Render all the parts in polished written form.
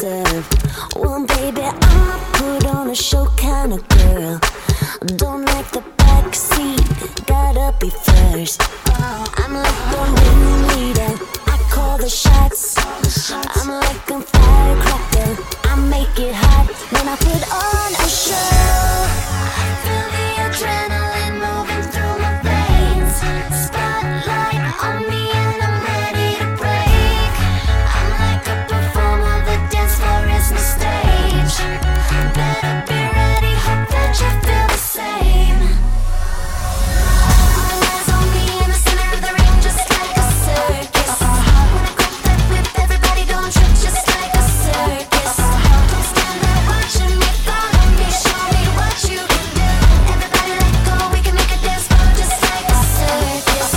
deserve. Well, baby, I'm a put on a show kind of girl. Don't like the backseat, gotta be first. I'm like the ringleader, I call the shots. I'm like a firecracker, I make it hot when I put on a show. Feel the adrenaline moving through my veins. Spotlight on me and I'm ready to break. I'm like a performer, the dance floor is my stage. Better be ready, hope that you feel the same. All eyes on me in the center of the ring, just like a circus. When I grab that whip, everybody gon' trip just like a circus. Don't stand there watching me, follow me, show me what you can do. Everybody let go, we can make a dance floor just like a circus.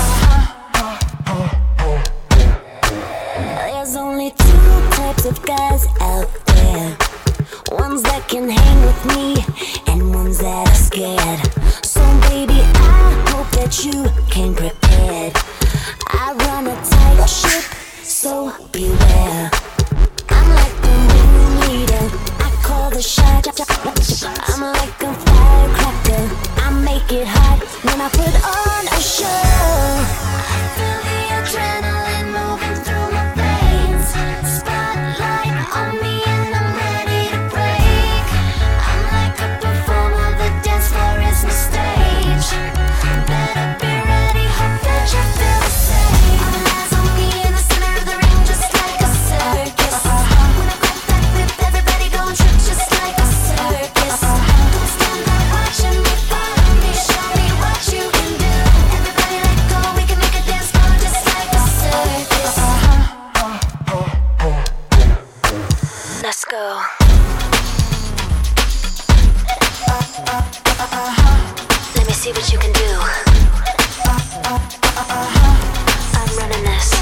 There's only two types of guys out there. Ones that can hang with me and ones that are scared. So baby, I hope that you came prepared. I run a tight ship, so beware. I'm like the ringleader, I call the shot. I'm like a firecracker, I make it hot when I put on a show. Feel the adrenaline moving through my veins. Spotlight on me and I'm ready to break. I'm like a performer, the dance floor is my stage. Better be ready, hope that you feel the same. All eyes on me in the center of the ring, just like a circus. When I grab that whip, everybody gon' trip just like a circus. Don't stand there watching me, follow me, show me what you can do. Everybody let go, we can make a dance floor just like a circus. Let's go. Let me see what you can do. I'm running this.